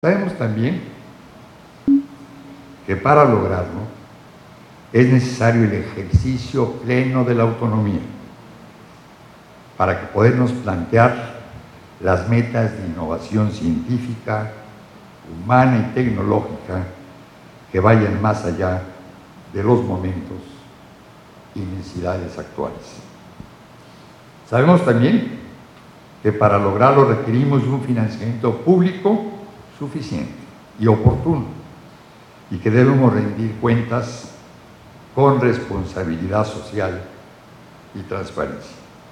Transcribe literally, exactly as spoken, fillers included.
Sabemos también que para lograrlo es necesario el ejercicio pleno de la autonomía para que podernos plantear las metas de innovación científica, humana y tecnológica que vayan más allá de los momentos y necesidades actuales. Sabemos también que para lograrlo requerimos de un financiamiento público suficiente y oportuno y que debemos rendir cuentas con responsabilidad social y transparencia.